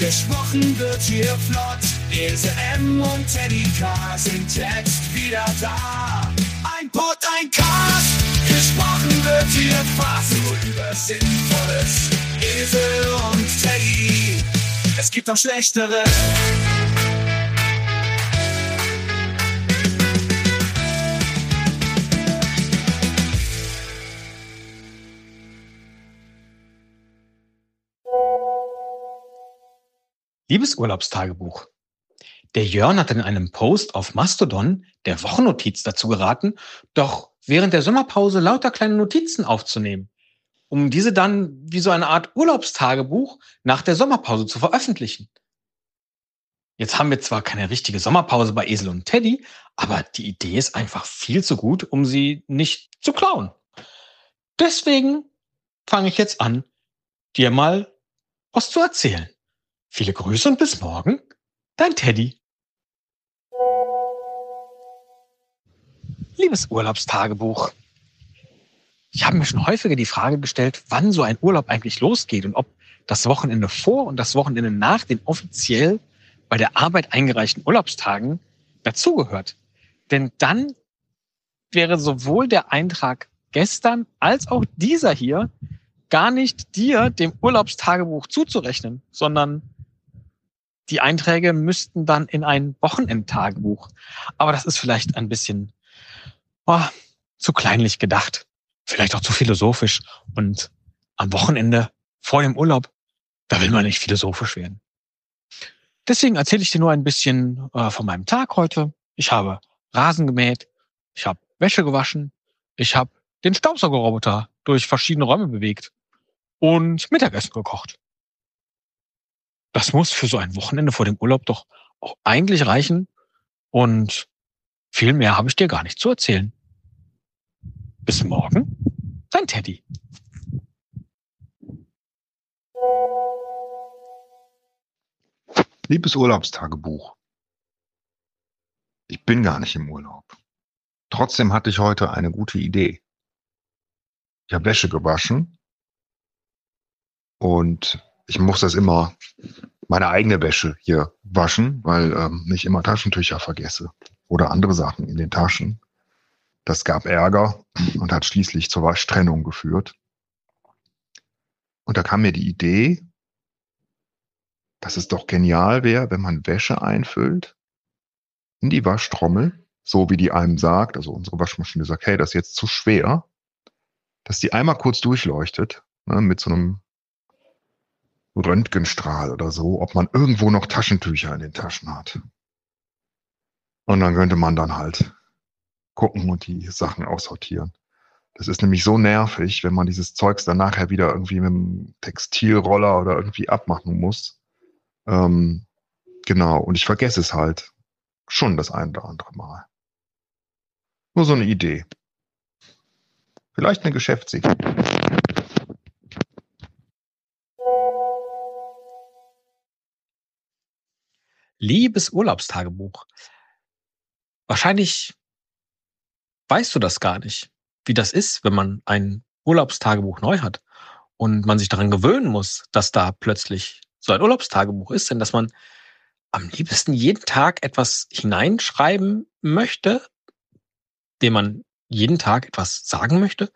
Gesprochen wird hier flott. Ilse M und Teddy K sind jetzt wieder da. Ein Pod, ein Cast. Gesprochen wird hier fast nur über Sinnvolles. Ilse und Teddy, es gibt auch schlechtere. Liebes Urlaubstagebuch, der Jörn hat in einem Post auf Mastodon der Wochennotiz dazu geraten, doch während der Sommerpause lauter kleine Notizen aufzunehmen, um diese dann wie so eine Art Urlaubstagebuch nach der Sommerpause zu veröffentlichen. Jetzt haben wir zwar keine richtige Sommerpause bei Esel und Teddy, aber die Idee ist einfach viel zu gut, um sie nicht zu klauen. Deswegen fange ich jetzt an, dir mal was zu erzählen. Viele Grüße und bis morgen, dein Teddy. Liebes Urlaubstagebuch, ich habe mir schon häufiger die Frage gestellt, wann so ein Urlaub eigentlich losgeht und ob das Wochenende vor und das Wochenende nach den offiziell bei der Arbeit eingereichten Urlaubstagen dazugehört. Denn dann wäre sowohl der Eintrag gestern als auch dieser hier gar nicht dir, dem Urlaubstagebuch, zuzurechnen, sondern die Einträge müssten dann in ein Wochenendtagebuch. Aber das ist vielleicht ein bisschen zu kleinlich gedacht. Vielleicht auch zu philosophisch. Und am Wochenende vor dem Urlaub, da will man nicht philosophisch werden. Deswegen erzähle ich dir nur ein bisschen von meinem Tag heute. Ich habe Rasen gemäht, ich habe Wäsche gewaschen, ich habe den Staubsaugerroboter durch verschiedene Räume bewegt und Mittagessen gekocht. Das muss für so ein Wochenende vor dem Urlaub doch auch eigentlich reichen. Und viel mehr habe ich dir gar nicht zu erzählen. Bis morgen, dein Teddy. Liebes Urlaubstagebuch, ich bin gar nicht im Urlaub. Trotzdem hatte ich heute eine gute Idee. Ich habe Wäsche gewaschen und ich muss das immer, meine eigene Wäsche hier waschen, weil nicht immer Taschentücher vergesse oder andere Sachen in den Taschen. Das gab Ärger und hat schließlich zur Waschtrennung geführt. Und da kam mir die Idee, dass es doch genial wäre, wenn man Wäsche einfüllt in die Waschtrommel, so wie die einem sagt, also unsere Waschmaschine sagt, hey, das ist jetzt zu schwer, dass die einmal kurz durchleuchtet, ne, mit so einem Röntgenstrahl oder so, ob man irgendwo noch Taschentücher in den Taschen hat. Und dann könnte man dann halt gucken und die Sachen aussortieren. Das ist nämlich so nervig, wenn man dieses Zeugs dann nachher wieder irgendwie mit einem Textilroller oder irgendwie abmachen muss. Genau, und ich vergesse es halt schon das ein oder andere Mal. Nur so eine Idee. Vielleicht eine Geschäftsidee. Liebes Urlaubstagebuch, wahrscheinlich weißt du das gar nicht, wie das ist, wenn man ein Urlaubstagebuch neu hat und man sich daran gewöhnen muss, dass da plötzlich so ein Urlaubstagebuch ist, denn dass man am liebsten jeden Tag etwas hineinschreiben möchte, dem man jeden Tag etwas sagen möchte.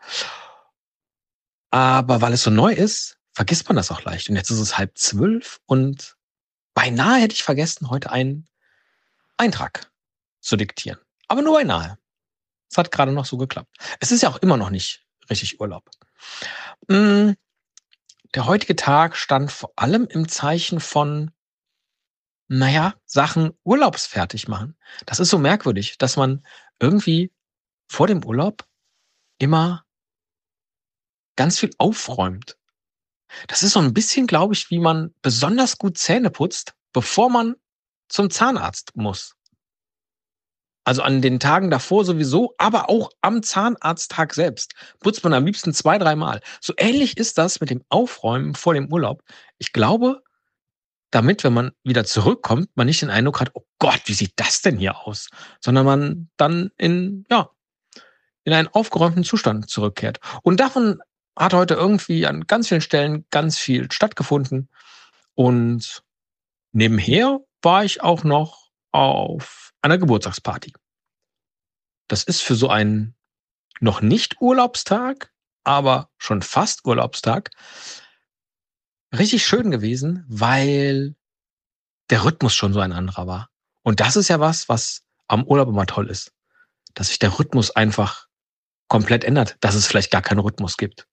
Aber weil es so neu ist, vergisst man das auch leicht. Und jetzt ist es 11:30 und beinahe hätte ich vergessen, heute einen Eintrag zu diktieren. Aber nur beinahe. Es hat gerade noch so geklappt. Es ist ja auch immer noch nicht richtig Urlaub. Der heutige Tag stand vor allem im Zeichen von, Sachen urlaubsfertig machen. Das ist so merkwürdig, dass man irgendwie vor dem Urlaub immer ganz viel aufräumt. Das ist so ein bisschen, glaube ich, wie man besonders gut Zähne putzt, bevor man zum Zahnarzt muss. Also an den Tagen davor sowieso, aber auch am Zahnarzttag selbst putzt man am liebsten 2-3 Mal. So ähnlich ist das mit dem Aufräumen vor dem Urlaub. Ich glaube, damit, wenn man wieder zurückkommt, man nicht den Eindruck hat, oh Gott, wie sieht das denn hier aus? Sondern man dann in einen aufgeräumten Zustand zurückkehrt. Und davon hat heute irgendwie an ganz vielen Stellen ganz viel stattgefunden. Und Nebenher war ich auch noch auf einer Geburtstagsparty. Das ist für so einen noch nicht Urlaubstag, aber schon fast Urlaubstag richtig schön gewesen, weil der Rhythmus schon so ein anderer war. Und das ist ja was am Urlaub immer toll ist, dass sich der Rhythmus einfach komplett ändert, dass es vielleicht gar keinen Rhythmus gibt.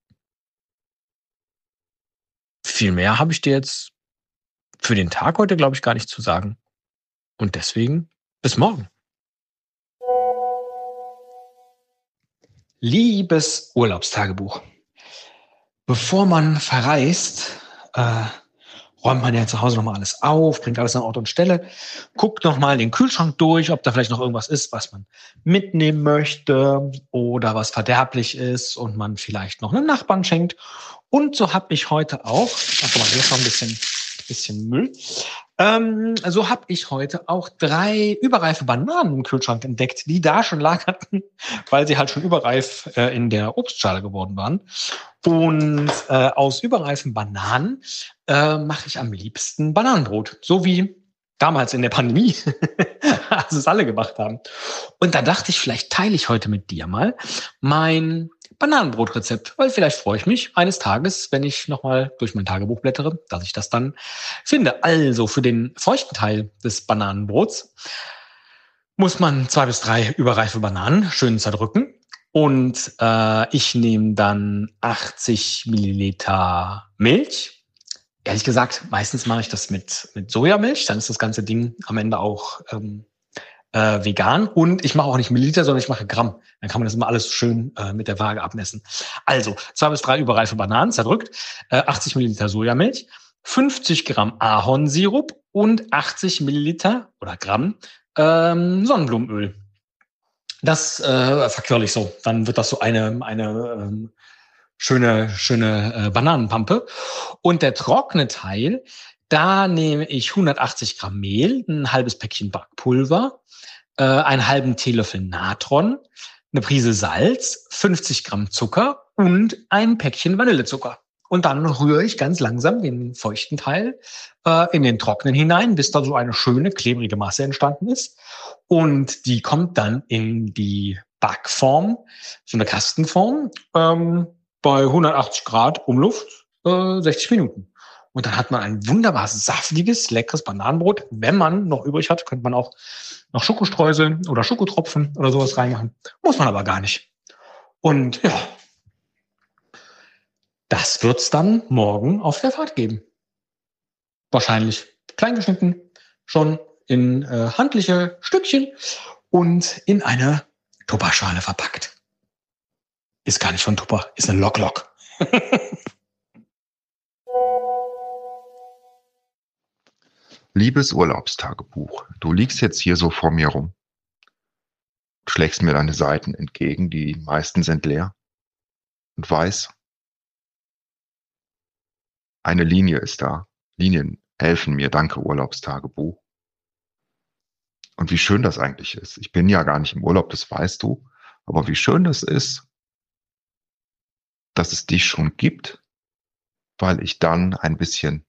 Viel mehr habe ich dir jetzt für den Tag heute, glaube ich, gar nicht zu sagen. Und deswegen bis morgen. Liebes Urlaubstagebuch. Bevor man verreist, räumt man ja zu Hause nochmal alles auf, bringt alles an Ort und Stelle, guckt nochmal den Kühlschrank durch, ob da vielleicht noch irgendwas ist, was man mitnehmen möchte oder was verderblich ist und man vielleicht noch einem Nachbarn schenkt. Und so habe ich heute auch, ach guck mal, hier ist noch ein bisschen Müll. So habe ich heute auch 3 überreife Bananen im Kühlschrank entdeckt, die da schon lagerten, weil sie halt schon überreif in der Obstschale geworden waren. Und aus überreifen Bananen mache ich am liebsten Bananenbrot, so wie damals in der Pandemie, als es alle gemacht haben. Und da dachte ich, vielleicht teile ich heute mit dir mal mein Bananenbrotrezept, weil vielleicht freue ich mich eines Tages, wenn ich nochmal durch mein Tagebuch blättere, dass ich das dann finde. Also für den feuchten Teil des Bananenbrots muss man 2 bis 3 überreife Bananen schön zerdrücken. Und ich nehme dann 80 Milliliter Milch. Ehrlich gesagt, meistens mache ich das mit Sojamilch. Dann ist das ganze Ding am Ende auch vegan. Und ich mache auch nicht Milliliter, sondern ich mache Gramm. Dann kann man das immer alles schön mit der Waage abmessen. Also 2 bis 3 überreife Bananen zerdrückt, 80 Milliliter Sojamilch, 50 Gramm Ahornsirup und 80 Milliliter oder Gramm Sonnenblumenöl. Das verquirle ich so. Dann wird das so eine schöne Bananenpampe. Und der trockene Teil, da nehme ich 180 Gramm Mehl, ein halbes Päckchen Backpulver, einen halben Teelöffel Natron, eine Prise Salz, 50 Gramm Zucker und ein Päckchen Vanillezucker. Und dann rühre ich ganz langsam den feuchten Teil in den trockenen hinein, bis da so eine schöne, klebrige Masse entstanden ist. Und die kommt dann in die Backform, so eine Kastenform, bei 180 Grad Umluft 60 Minuten. Und dann hat man ein wunderbar saftiges, leckeres Bananenbrot. Wenn man noch übrig hat, könnte man auch noch Schokostreusel oder Schokotropfen oder sowas reinmachen. Muss man aber gar nicht. Und ja, das wird's dann morgen auf der Fahrt geben. Wahrscheinlich klein geschnitten, schon in handliche Stückchen und in eine Tupperschale verpackt. Ist gar nicht von Tupper, ist eine Lok-Lok. Liebes Urlaubstagebuch, du liegst jetzt hier so vor mir rum, schlägst mir deine Seiten entgegen, die meisten sind leer und weiß, eine Linie ist da. Linien helfen mir, danke Urlaubstagebuch. Und wie schön das eigentlich ist. Ich bin ja gar nicht im Urlaub, das weißt du, aber wie schön das ist, dass es dich schon gibt, weil ich dann ein bisschen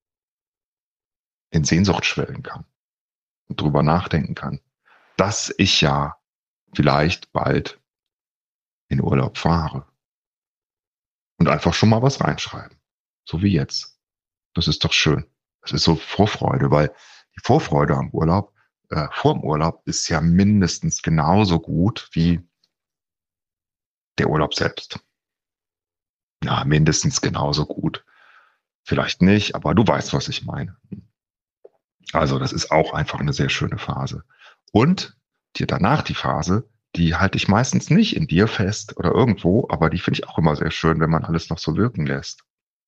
in Sehnsucht schwelgen kann und drüber nachdenken kann, dass ich ja vielleicht bald in Urlaub fahre und einfach schon mal was reinschreiben, so wie jetzt. Das ist doch schön. Das ist so Vorfreude, weil die Vorfreude am Urlaub, vor dem Urlaub ist ja mindestens genauso gut wie der Urlaub selbst. Ja, mindestens genauso gut. Vielleicht nicht, aber du weißt, was ich meine. Also das ist auch einfach eine sehr schöne Phase. Und dir danach die Phase, die halte ich meistens nicht in dir fest oder irgendwo, aber die finde ich auch immer sehr schön, wenn man alles noch so wirken lässt.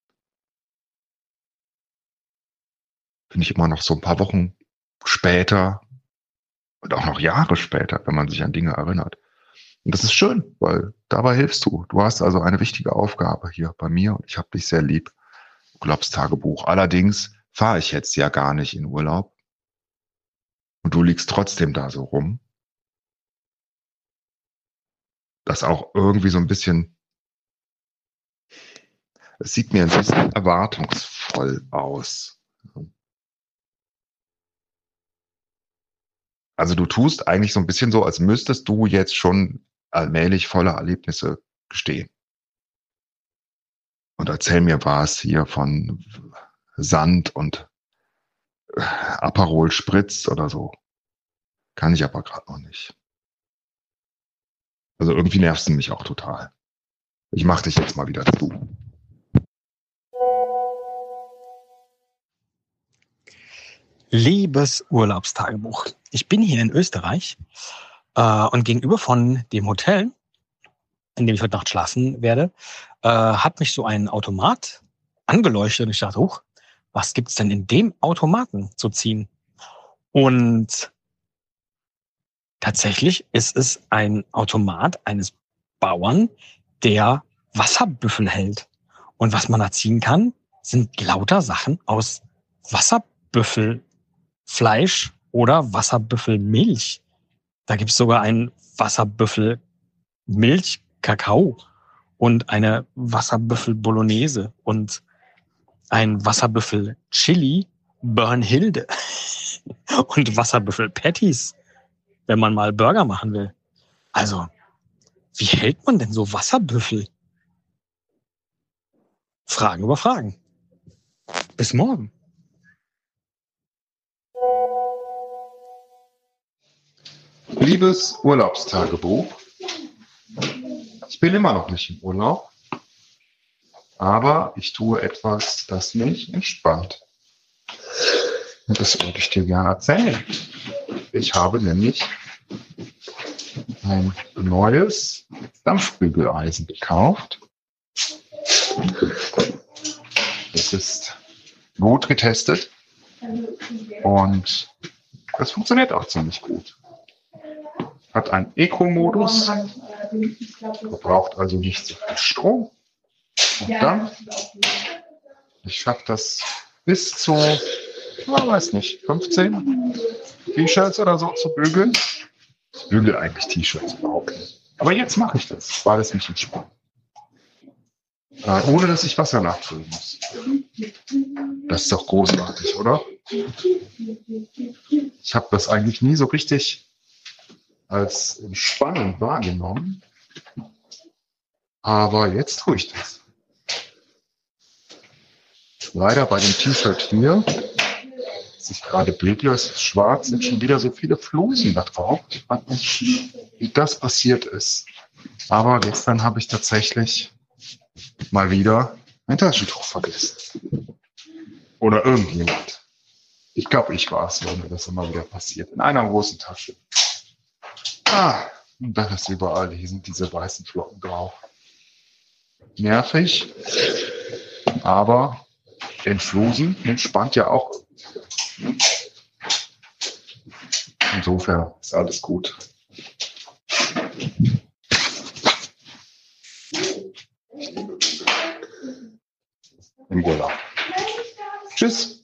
Finde ich immer noch so ein paar Wochen später und auch noch Jahre später, wenn man sich an Dinge erinnert. Und das ist schön, weil dabei hilfst du. Du hast also eine wichtige Aufgabe hier bei mir und ich habe dich sehr lieb. Urlaubstagebuch. Allerdings fahre ich jetzt ja gar nicht in Urlaub und du liegst trotzdem da so rum. Das auch irgendwie so ein bisschen, es sieht mir ein bisschen erwartungsvoll aus. Also du tust eigentlich so ein bisschen so, als müsstest du jetzt schon allmählich voller Erlebnisse gestehen. Und erzähl mir was hier von Sand und Aperol Spritz oder so. Kann ich aber gerade noch nicht. Also irgendwie nervst du mich auch total. Ich mach dich jetzt mal wieder zu. Liebes Urlaubstagebuch. Ich bin hier in Österreich und gegenüber von dem Hotel, in dem ich heute Nacht schlafen werde, hat mich so ein Automat angeleuchtet und ich dachte, was gibt's denn in dem Automaten zu ziehen? Und tatsächlich ist es ein Automat eines Bauern, der Wasserbüffel hält. Und was man da ziehen kann, sind lauter Sachen aus Wasserbüffelfleisch oder Wasserbüffelmilch. Da gibt es sogar ein Wasserbüffel-Milch-Kakao und eine Wasserbüffel-Bolognese und ein Wasserbüffel-Chili Bernhilde und Wasserbüffel-Patties, wenn man mal Burger machen will. Also, wie hält man denn so Wasserbüffel? Fragen über Fragen. Bis morgen. Liebes Urlaubstagebuch, ich bin immer noch nicht im Urlaub, aber ich tue etwas, das mich entspannt. Und das würde ich dir gerne erzählen. Ich habe nämlich ein neues Dampfbügeleisen gekauft. Es ist gut getestet und es funktioniert auch ziemlich gut. Hat einen Eco-Modus, verbraucht also nicht so viel Strom. Und dann, ich schaffe das bis zu, weiß nicht, 15 T-Shirts oder so zu bügeln. Ich bügel eigentlich T-Shirts überhaupt nicht. Aber jetzt mache ich das, weil es mich entspannt. Ohne dass ich Wasser nachfüllen muss. Das ist doch großartig, oder? Ich habe das eigentlich nie so richtig als entspannend wahrgenommen. Aber jetzt tue ich das. Leider bei dem T-Shirt hier, das ich gerade bügle, es ist schwarz, sind schon wieder so viele Flusen da drauf. Ich weiß nicht, wie das passiert ist. Aber gestern habe ich tatsächlich mal wieder ein Taschentuch vergessen. Oder irgendjemand. Ich glaube, ich war es, wenn mir das immer wieder passiert. In einer großen Tasche. Und dann ist überall, hier sind diese weißen Flocken drauf. Nervig, aber den Flusen entspannt ja auch. Insofern ist alles gut. Im Urlaub. Tschüss.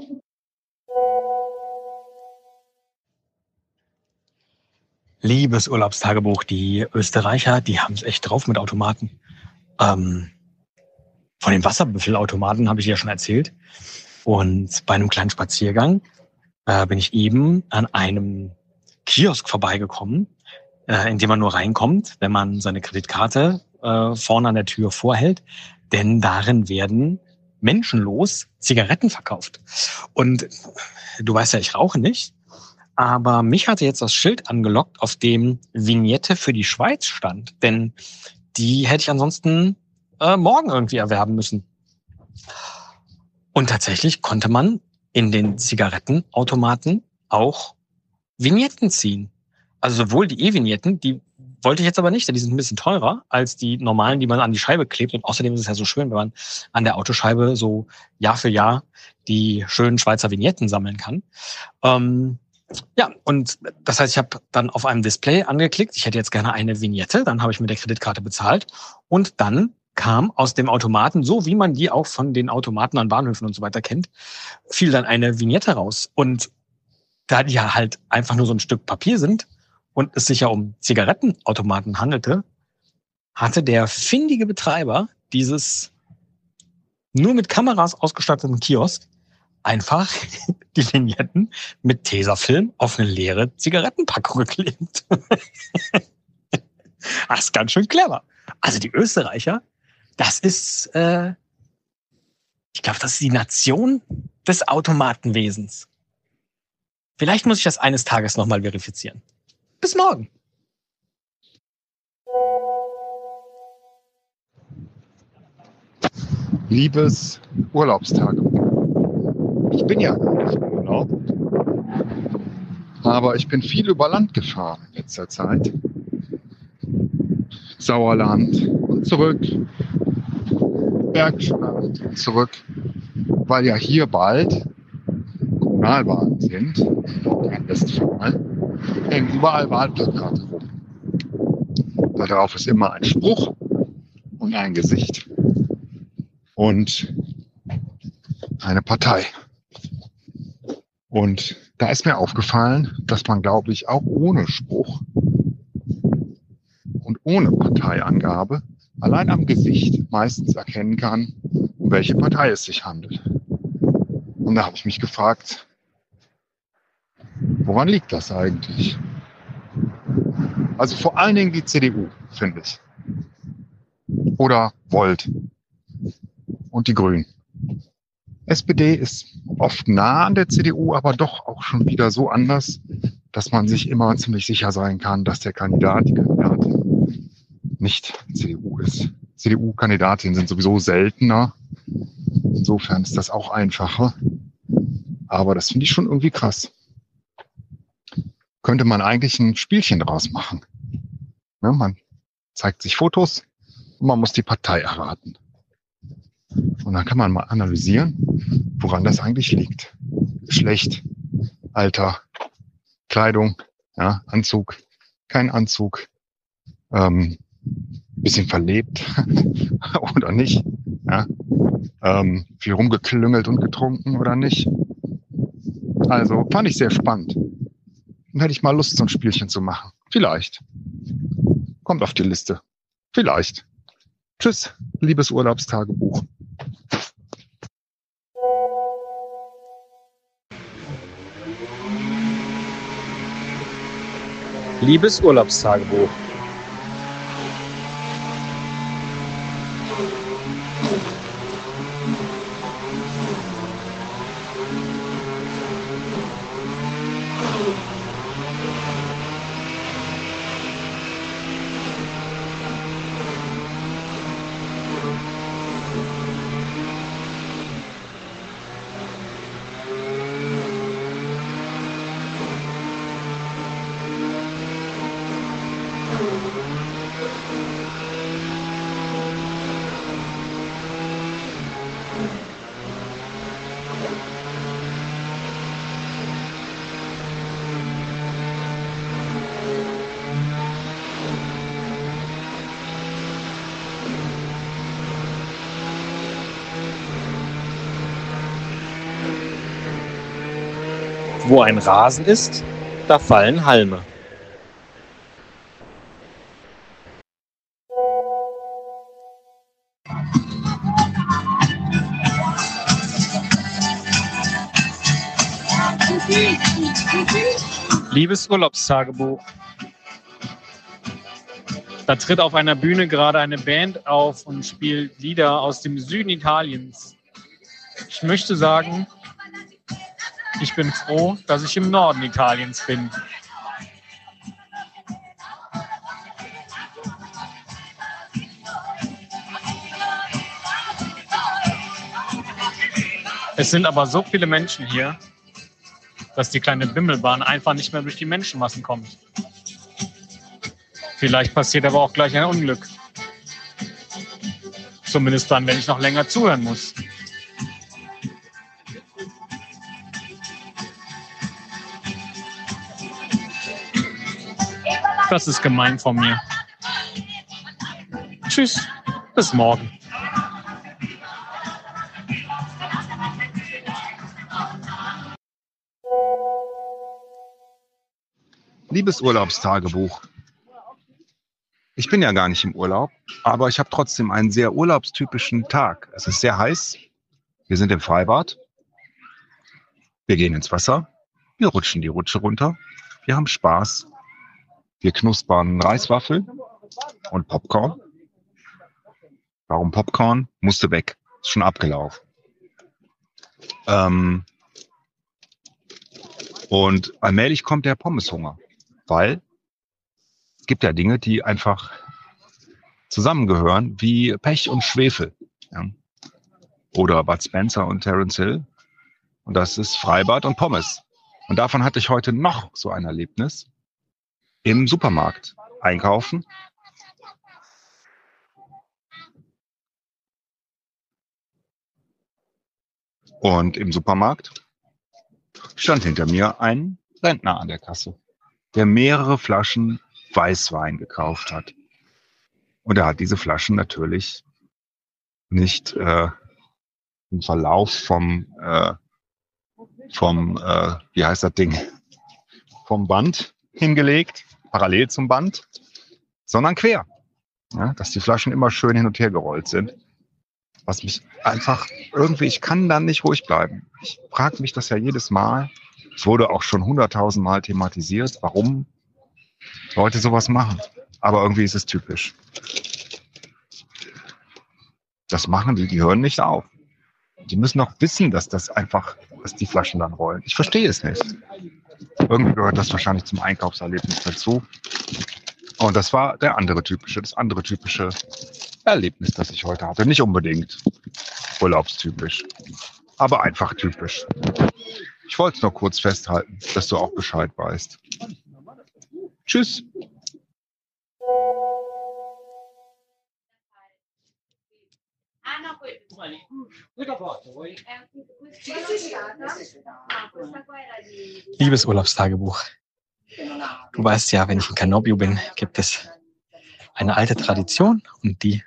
Liebes Urlaubstagebuch, die Österreicher, die haben es echt drauf mit Automaten. Von den Wasserbüffelautomaten habe ich ja schon erzählt. Und bei einem kleinen Spaziergang bin ich eben an einem Kiosk vorbeigekommen, in dem man nur reinkommt, wenn man seine Kreditkarte vorne an der Tür vorhält. Denn darin werden menschenlos Zigaretten verkauft. Und du weißt ja, ich rauche nicht. Aber mich hatte jetzt das Schild angelockt, auf dem Vignette für die Schweiz stand. Denn die hätte ich ansonsten morgen irgendwie erwerben müssen. Und tatsächlich konnte man in den Zigarettenautomaten auch Vignetten ziehen. Also sowohl die E-Vignetten, die wollte ich jetzt aber nicht, denn die sind ein bisschen teurer als die normalen, die man an die Scheibe klebt. Und außerdem ist es ja so schön, wenn man an der Autoscheibe so Jahr für Jahr die schönen Schweizer Vignetten sammeln kann. Ja, und das heißt, ich habe dann auf einem Display angeklickt, ich hätte jetzt gerne eine Vignette, dann habe ich mit der Kreditkarte bezahlt und dann kam aus dem Automaten, so wie man die auch von den Automaten an Bahnhöfen und so weiter kennt, fiel dann eine Vignette raus. Und da die ja halt einfach nur so ein Stück Papier sind und es sich ja um Zigarettenautomaten handelte, hatte der findige Betreiber dieses nur mit Kameras ausgestatteten Kiosk einfach die Vignetten mit Tesafilm auf eine leere Zigarettenpackung geklebt. Das ist ganz schön clever. Also die Österreicher, das ist, ich glaube, das ist die Nation des Automatenwesens. Vielleicht muss ich das eines Tages nochmal verifizieren. Bis morgen. Liebes Urlaubstagebuch. Ich bin ja gar nicht im Urlaub, aber ich bin viel über Land gefahren in letzter Zeit. Sauerland und zurück, Bergland und zurück, weil ja hier bald Kommunalwahlen sind, in Nordrhein-Westfalen, hängen überall Wahlplakate rum. Darauf ist immer ein Spruch und ein Gesicht und eine Partei. Und da ist mir aufgefallen, dass man, glaube ich, auch ohne Spruch und ohne Parteiangabe allein am Gesicht meistens erkennen kann, um welche Partei es sich handelt. Und da habe ich mich gefragt, woran liegt das eigentlich? Also vor allen Dingen die CDU, finde ich. Oder Volt und die Grünen. SPD ist oft nah an der CDU, aber doch auch schon wieder so anders, dass man sich immer ziemlich sicher sein kann, dass der Kandidat, die Kandidatin nicht CDU ist. CDU-Kandidatinnen sind sowieso seltener. Insofern ist das auch einfacher. Aber das finde ich schon irgendwie krass. Könnte man eigentlich ein Spielchen draus machen. Ne, man zeigt sich Fotos und man muss die Partei erraten. Und dann kann man mal analysieren, woran das eigentlich liegt. Geschlecht, Alter, Kleidung, ja, Anzug, kein Anzug, bisschen verlebt oder nicht, ja, viel rumgeklüngelt und getrunken oder nicht. Also fand ich sehr spannend. Dann hätte ich mal Lust, so ein Spielchen zu machen. Vielleicht. Kommt auf die Liste. Vielleicht. Tschüss, liebes Urlaubstagebuch. Liebes Urlaubstagebuch. Wo ein Rasen ist, da fallen Halme. Liebes Urlaubstagebuch. Da tritt auf einer Bühne gerade eine Band auf und spielt Lieder aus dem Süden Italiens. Ich möchte sagen, ich bin froh, dass ich im Norden Italiens bin. Es sind aber so viele Menschen hier, dass die kleine Bimmelbahn einfach nicht mehr durch die Menschenmassen kommt. Vielleicht passiert aber auch gleich ein Unglück. Zumindest dann, wenn ich noch länger zuhören muss. Das ist gemein von mir. Tschüss, bis morgen. Liebes Urlaubstagebuch. Ich bin ja gar nicht im Urlaub, aber ich habe trotzdem einen sehr urlaubstypischen Tag. Es ist sehr heiß. Wir sind im Freibad. Wir gehen ins Wasser, wir rutschen die Rutsche runter, wir haben Spaß, wir knuspern Reiswaffeln und Popcorn. Warum Popcorn? Musste weg, ist schon abgelaufen. Und allmählich kommt der Pommeshunger, weil es gibt ja Dinge, die einfach zusammengehören, wie Pech und Schwefel. Ja. Oder Bud Spencer und Terence Hill. Und das ist Freibad und Pommes. Und davon hatte ich heute noch so ein Erlebnis im Supermarkt. Einkaufen. Und im Supermarkt stand hinter mir ein Rentner an der Kasse, der mehrere Flaschen Weißwein gekauft hat. Und er hat diese Flaschen natürlich nicht im Verlauf vom wie heißt das Ding, vom Band hingelegt, parallel zum Band, sondern quer. Ja, dass die Flaschen immer schön hin und her gerollt sind. Was mich einfach irgendwie, ich kann dann nicht ruhig bleiben. Ich frage mich das ja jedes Mal. Es wurde auch schon 100.000 Mal thematisiert, warum Leute sowas machen. Aber irgendwie ist es typisch. Das machen die hören nicht auf. Die müssen doch wissen, dass die Flaschen dann rollen. Ich verstehe es nicht. Irgendwie gehört das wahrscheinlich zum Einkaufserlebnis dazu. Und das war das andere typische Erlebnis, das ich heute hatte. Nicht unbedingt urlaubstypisch, aber einfach typisch. Ich wollte es noch kurz festhalten, dass du auch Bescheid weißt. Tschüss. Liebes Urlaubstagebuch. Du weißt ja, wenn ich in Canobio bin, gibt es eine alte Tradition und die...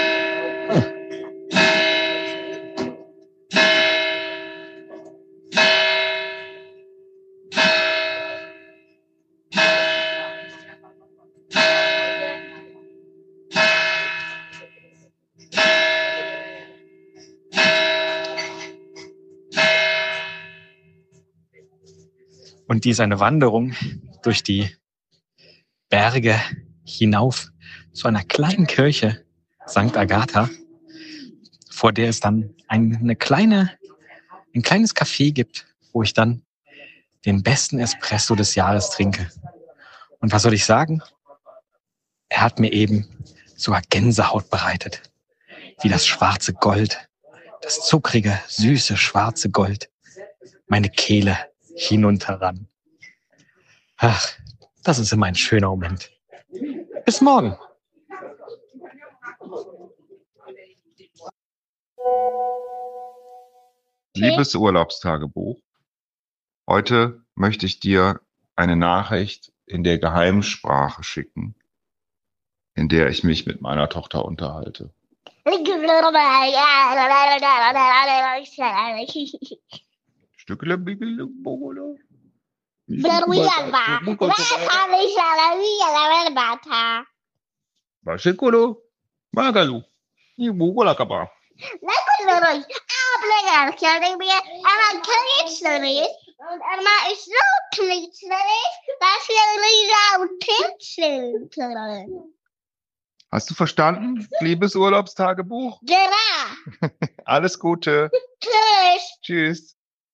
Und die ist eine Wanderung durch die Berge hinauf zu einer kleinen Kirche, St. Agatha, vor der es dann ein kleines Café gibt, wo ich dann den besten Espresso des Jahres trinke. Und was soll ich sagen? Er hat mir eben sogar Gänsehaut bereitet, wie das schwarze Gold, das zuckrige, süße, schwarze Gold, meine Kehle hinunterran. Ach, das ist immer ein schöner Moment. Bis morgen. Liebes Urlaubstagebuch, heute möchte ich dir eine Nachricht in der Geheimsprache schicken, in der ich mich mit meiner Tochter unterhalte. Stückele Bigele Bogolo. Bashikolo Magalu. Ibugola Kaba. Hast du verstanden, liebes Urlaubstagebuch? Ja. Alles Gute. Tschüss. Tschüss.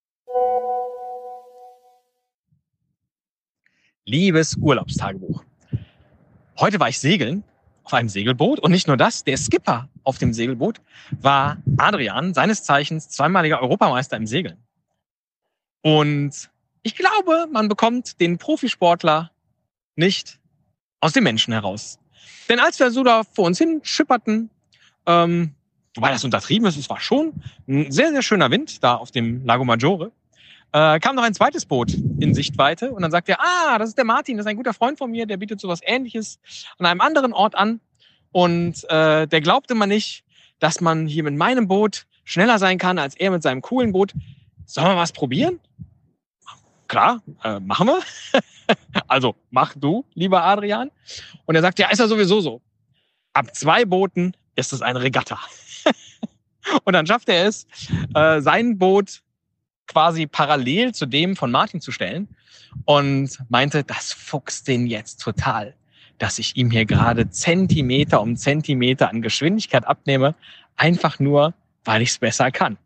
Liebes Urlaubstagebuch. Heute war ich segeln auf einem Segelboot und nicht nur das, der Skipper auf dem Segelboot war Adrian, seines Zeichens zweimaliger Europameister im Segeln. Und ich glaube, man bekommt den Profisportler nicht aus dem Menschen heraus. Denn als wir so da vor uns hin schipperten, wobei das untertrieben ist, es war schon ein sehr, sehr schöner Wind da auf dem Lago Maggiore, kam noch ein zweites Boot in Sichtweite und dann sagt er, das ist der Martin, das ist ein guter Freund von mir, der bietet sowas Ähnliches an einem anderen Ort an und der glaubte man nicht, dass man hier mit meinem Boot schneller sein kann als er mit seinem coolen Boot. Sollen wir was probieren? Klar, machen wir. Also mach du, lieber Adrian. Und er sagt, ja, ist ja sowieso so. Ab 2 Booten ist es eine Regatta. Und dann schafft er es, sein Boot quasi parallel zu dem von Martin zu stellen und meinte, das fuchst den jetzt total, dass ich ihm hier gerade Zentimeter um Zentimeter an Geschwindigkeit abnehme, einfach nur, weil ich es besser kann.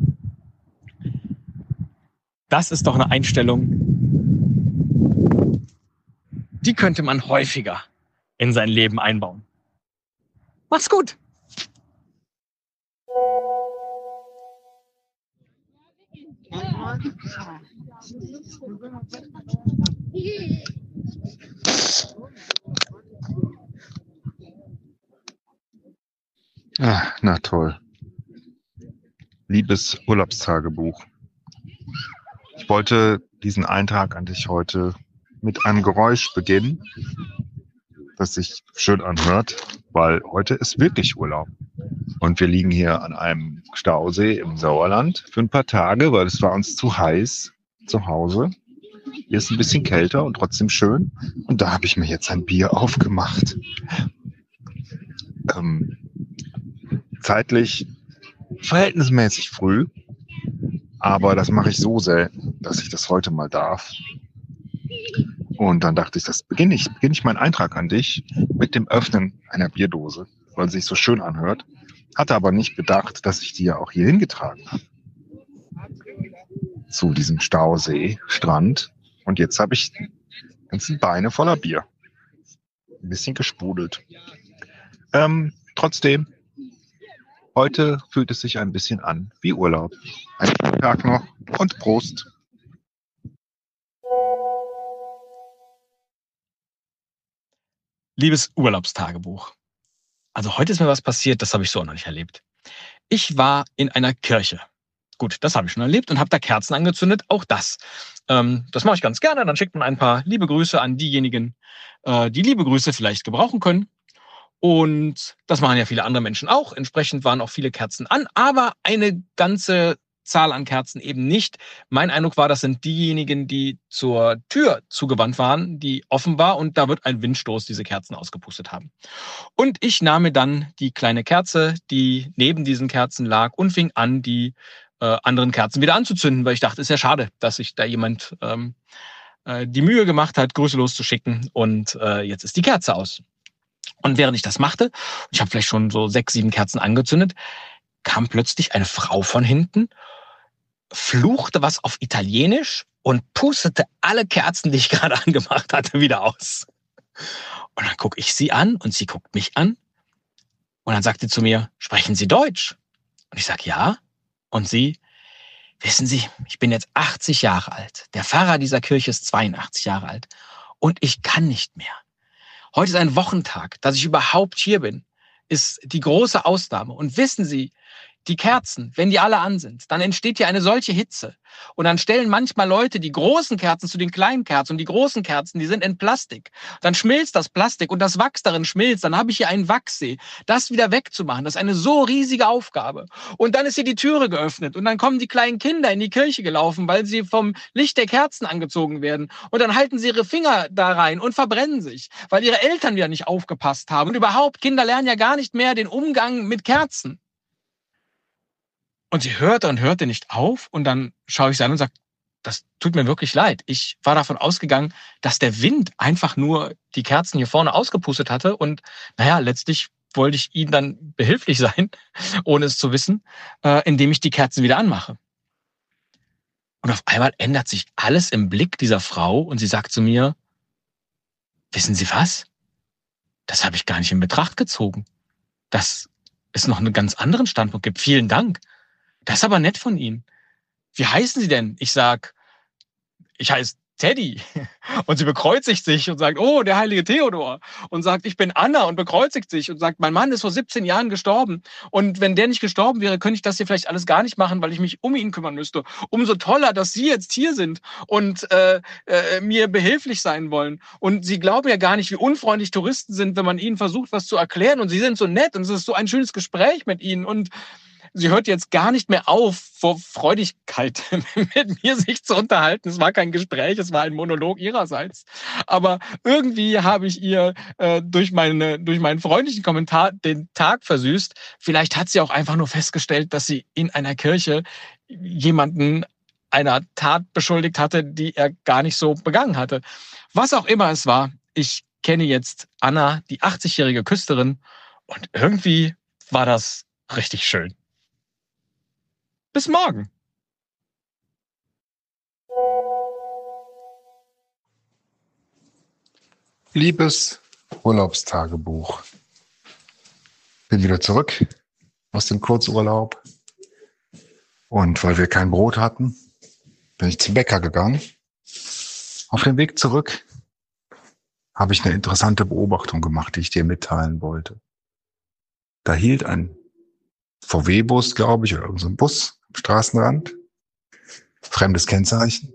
Das ist doch eine Einstellung, die könnte man häufiger in sein Leben einbauen. Macht's gut! Na toll. Liebes Urlaubstagebuch. Ich wollte diesen Eintrag an dich heute mit einem Geräusch beginnen, das sich schön anhört, weil heute ist wirklich Urlaub. Und wir liegen hier an einem Stausee im Sauerland für ein paar Tage, weil es war uns zu heiß zu Hause. Hier ist ein bisschen kälter und trotzdem schön. Und da habe ich mir jetzt ein Bier aufgemacht. Zeitlich verhältnismäßig früh, aber das mache ich so selten, dass ich das heute mal darf. Und dann dachte ich, das beginne ich meinen Eintrag an dich mit dem Öffnen einer Bierdose, weil es sich so schön anhört. Hatte aber nicht bedacht, dass ich die ja auch hier hingetragen habe. Zu diesem Stausee-Strand. Und jetzt habe ich ganze Beine voller Bier. Ein bisschen gesprudelt. Trotzdem, heute fühlt es sich ein bisschen an wie Urlaub. Einen schönen Tag noch und Prost. Liebes Urlaubstagebuch. Also heute ist mir was passiert, das habe ich so noch nicht erlebt. Ich war in einer Kirche. Gut, das habe ich schon erlebt und habe da Kerzen angezündet. Auch das. Das mache ich ganz gerne. Dann schickt man ein paar liebe Grüße an diejenigen, die liebe Grüße vielleicht gebrauchen können. Und das machen ja viele andere Menschen auch. Entsprechend waren auch viele Kerzen an, aber eine ganze Zahl an Kerzen eben nicht. Mein Eindruck war, das sind diejenigen, die zur Tür zugewandt waren, die offen war und da wird ein Windstoß diese Kerzen ausgepustet haben. Und ich nahm mir dann die kleine Kerze, die neben diesen Kerzen lag und fing an, die anderen Kerzen wieder anzuzünden, weil ich dachte, ist ja schade, dass sich da jemand die Mühe gemacht hat, Grüße loszuschicken und jetzt ist die Kerze aus. Und während ich das machte, ich habe vielleicht schon so 6, 7 Kerzen angezündet, kam plötzlich eine Frau von hinten, fluchte was auf Italienisch und pustete alle Kerzen, die ich gerade angemacht hatte, wieder aus. Und dann gucke ich sie an und sie guckt mich an. Und dann sagt sie zu mir, sprechen Sie Deutsch? Und ich sage, ja. Und sie, wissen Sie, ich bin jetzt 80 Jahre alt. Der Pfarrer dieser Kirche ist 82 Jahre alt. Und ich kann nicht mehr. Heute ist ein Wochentag, dass ich überhaupt hier bin, ist die große Ausnahme. Und wissen Sie, die Kerzen, wenn die alle an sind, dann entsteht hier eine solche Hitze. Und dann stellen manchmal Leute die großen Kerzen zu den kleinen Kerzen. Und die großen Kerzen, die sind in Plastik. Dann schmilzt das Plastik und das Wachs darin schmilzt. Dann habe ich hier einen Wachssee. Das wieder wegzumachen, das ist eine so riesige Aufgabe. Und dann ist hier die Türe geöffnet. Und dann kommen die kleinen Kinder in die Kirche gelaufen, weil sie vom Licht der Kerzen angezogen werden. Und dann halten sie ihre Finger da rein und verbrennen sich, weil ihre Eltern wieder nicht aufgepasst haben. Und überhaupt, Kinder lernen ja gar nicht mehr den Umgang mit Kerzen. Und sie hörte und hörte nicht auf. Und dann schaue ich sie an und sage, das tut mir wirklich leid. Ich war davon ausgegangen, dass der Wind einfach nur die Kerzen hier vorne ausgepustet hatte. Und naja, letztlich wollte ich ihnen dann behilflich sein, ohne es zu wissen, indem ich die Kerzen wieder anmache. Und auf einmal ändert sich alles im Blick dieser Frau und sie sagt zu mir, wissen Sie was? Das habe ich gar nicht in Betracht gezogen. Dass es noch einen ganz anderen Standpunkt gibt. Vielen Dank. Das ist aber nett von Ihnen. Wie heißen Sie denn? Ich sag, ich heiße Teddy. Und sie bekreuzigt sich und sagt, oh, der heilige Theodor. Und sagt, ich bin Anna und bekreuzigt sich und sagt, mein Mann ist vor 17 Jahren gestorben. Und wenn der nicht gestorben wäre, könnte ich das hier vielleicht alles gar nicht machen, weil ich mich um ihn kümmern müsste. Umso toller, dass Sie jetzt hier sind und mir behilflich sein wollen. Und Sie glauben ja gar nicht, wie unfreundlich Touristen sind, wenn man ihnen versucht, was zu erklären. Und Sie sind so nett und es ist so ein schönes Gespräch mit Ihnen. Und sie hört jetzt gar nicht mehr auf, vor Freudigkeit mit mir sich zu unterhalten. Es war kein Gespräch, es war ein Monolog ihrerseits. Aber irgendwie habe ich ihr durch meinen freundlichen Kommentar den Tag versüßt. Vielleicht hat sie auch einfach nur festgestellt, dass sie in einer Kirche jemanden einer Tat beschuldigt hatte, die er gar nicht so begangen hatte. Was auch immer es war, ich kenne jetzt Anna, die 80-jährige Küsterin, und irgendwie war das richtig schön. Bis morgen. Liebes Urlaubstagebuch. Bin wieder zurück aus dem Kurzurlaub. Und weil wir kein Brot hatten, bin ich zum Bäcker gegangen. Auf dem Weg zurück habe ich eine interessante Beobachtung gemacht, die ich dir mitteilen wollte. Da hielt ein VW-Bus, glaube ich, oder irgend so ein Bus am Straßenrand. Fremdes Kennzeichen.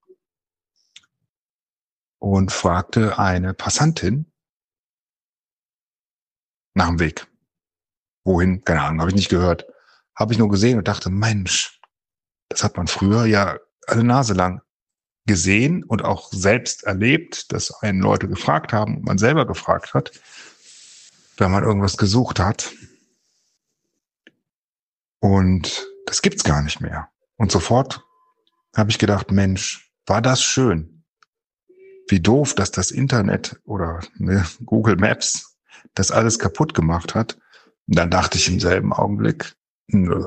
Und fragte eine Passantin nach dem Weg. Wohin? Keine Ahnung, habe ich nicht gehört. Habe ich nur gesehen und dachte, Mensch, das hat man früher ja eine Nase lang gesehen und auch selbst erlebt, dass einen Leute gefragt haben und man selber gefragt hat, wenn man irgendwas gesucht hat. Und das gibt's gar nicht mehr. Und sofort habe ich gedacht, Mensch, war das schön. Wie doof, dass das Internet oder Google Maps das alles kaputt gemacht hat. Und dann dachte ich im selben Augenblick, nö.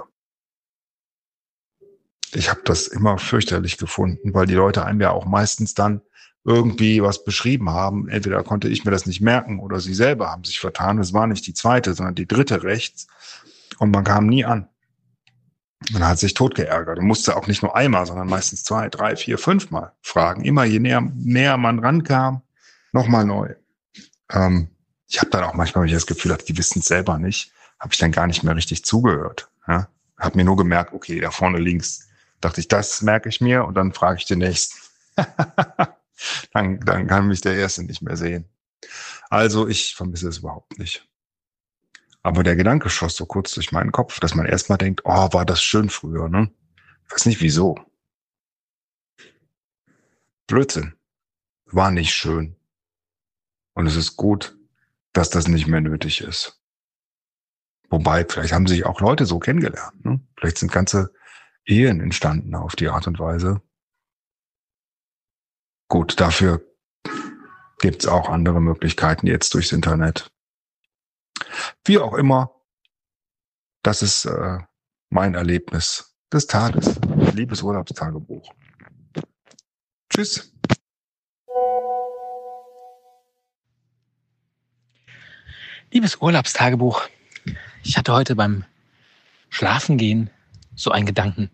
Ich habe das immer fürchterlich gefunden, weil die Leute einem ja auch meistens dann irgendwie was beschrieben haben. Entweder konnte ich mir das nicht merken oder sie selber haben sich vertan. Es war nicht die zweite, sondern die dritte rechts. Und man kam nie an. Man hat sich tot geärgert und musste auch nicht nur einmal, sondern meistens 2, 3, 4, 5 Mal fragen. Immer je näher man rankam, nochmal neu. Ich habe dann auch manchmal, wenn ich das Gefühl hatte, die wissen es selber nicht, habe ich dann gar nicht mehr richtig zugehört. Ja? Habe mir nur gemerkt, okay, da vorne links, dachte ich, das merke ich mir und dann frage ich den nächsten. dann kann mich der Erste nicht mehr sehen. Also ich vermisse es überhaupt nicht. Aber der Gedanke schoss so kurz durch meinen Kopf, dass man erstmal denkt, oh, war das schön früher, ne? Ich weiß nicht wieso. Blödsinn. War nicht schön. Und es ist gut, dass das nicht mehr nötig ist. Wobei, vielleicht haben sich auch Leute so kennengelernt, ne? Vielleicht sind ganze Ehen entstanden auf die Art und Weise. Gut, dafür gibt's auch andere Möglichkeiten jetzt durchs Internet. Wie auch immer, das ist mein Erlebnis des Tages. Liebes Urlaubstagebuch. Tschüss. Liebes Urlaubstagebuch, ich hatte heute beim Schlafengehen so einen Gedanken.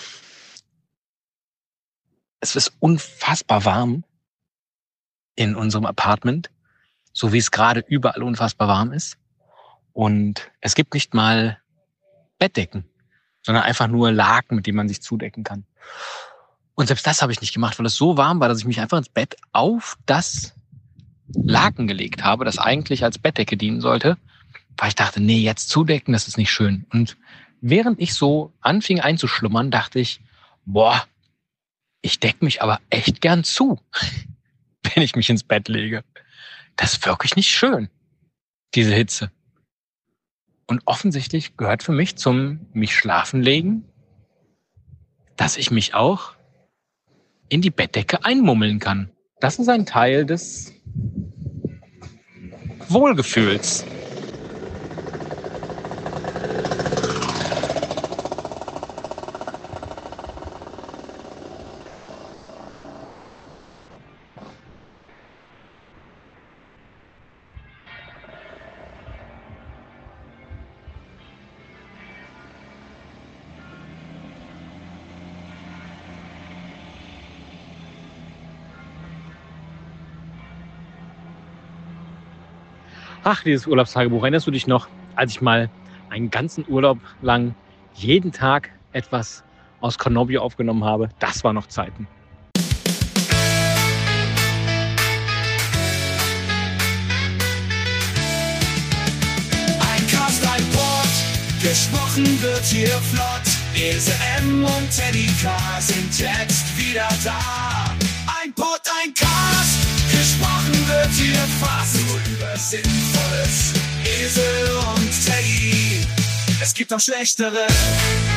Es ist unfassbar warm in unserem Apartment, so wie es gerade überall unfassbar warm ist. Und es gibt nicht mal Bettdecken, sondern einfach nur Laken, mit denen man sich zudecken kann. Und selbst das habe ich nicht gemacht, weil es so warm war, dass ich mich einfach ins Bett auf das Laken gelegt habe, das eigentlich als Bettdecke dienen sollte, weil ich dachte, nee, jetzt zudecken, das ist nicht schön. Und während ich so anfing einzuschlummern, dachte ich, boah, ich decke mich aber echt gern zu, wenn ich mich ins Bett lege. Das ist wirklich nicht schön, diese Hitze. Und offensichtlich gehört für mich zum mich schlafen legen, dass ich mich auch in die Bettdecke einmummeln kann. Das ist ein Teil des Wohlgefühls. Ach, dieses Urlaubstagebuch, erinnerst du dich noch, als ich mal einen ganzen Urlaub lang jeden Tag etwas aus Cornobio aufgenommen habe? Das war noch Zeiten. Ein Cast, ein Pod, gesprochen wird hier flott. Ilse M und Teddy K sind jetzt wieder da. Ein Pod, ein Cast, gesprochen wird hier fast nur über Sinnvolles. Esel und Teddy, es gibt auch schlechtere.